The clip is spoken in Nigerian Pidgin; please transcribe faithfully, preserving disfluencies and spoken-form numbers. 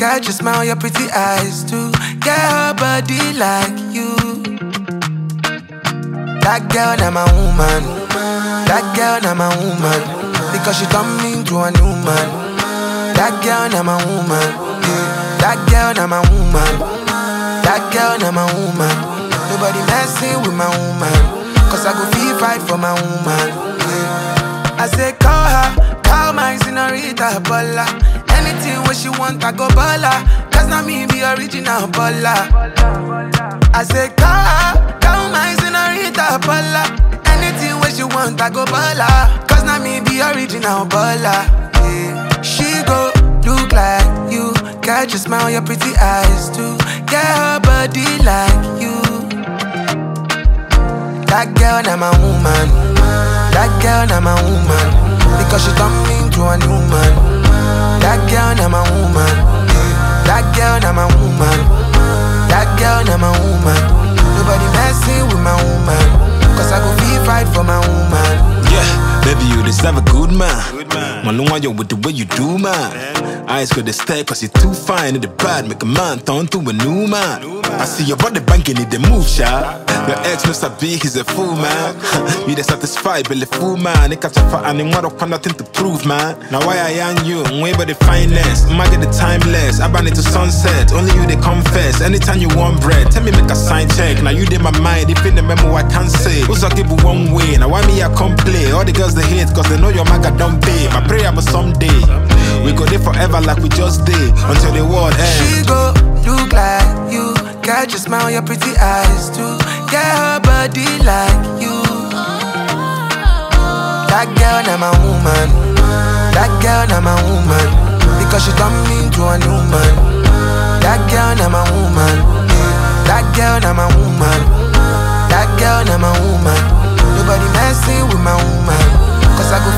catch your smile, your pretty eyes too. Get her body like you. That girl, na my woman. That girl, na my woman. Because she turned me into a new man. That girl, na my woman. Yeah. That girl, na my woman. That girl, na my woman. Nobody messing with my woman. Cause I go feel fight for my woman. Yeah. I say call her, call my senorita Bola. Anything what she want, I go Bola. Cause now me be original Bola. I say call her, call my senorita Bola. Anything what she want, I go Bola. Cause now me be original Bola. Yeah. She go look like you. Catch your smile, your pretty eyes too. Get her body like you. That girl, na my woman. That girl, na my woman. Because she turned me into a new man. That girl, na my woman. Yeah. That girl, na my woman. That girl, na my woman. Nobody messing with my woman. Cause I go feel fight for my woman. Yeah, baby, you deserve a good man. Man, no you with the way you do, man. Eyes could stare cause you're too fine in the bad. Make a man turn to a new man. I see your body banking in the move, shot. Your ex Mister B, he's a fool, man. You the satisfied, but the fool, man. They catch a fat and they want to nothing to prove, man. Now why I am you? Way by the finest. Might get the timeless. I ban it to sunset. Only you they confess. Anytime you want bread, tell me make a sign check. Now you did my mind. If in the memo I can't say. Who's I give you one way? Now why me I come play? All the girls they hate cause they know your maga don't pay. My prayer was someday we go there forever like we just did until the world ends. She go look like you. Catch your smile, your pretty eyes too. Get her body like you. That girl, na my woman. That girl, na my woman. Because she turned me into a new man. That girl, na my woman. Yeah. That girl, na my woman. That girl, na my woman. Nobody messing with my woman. Cause I go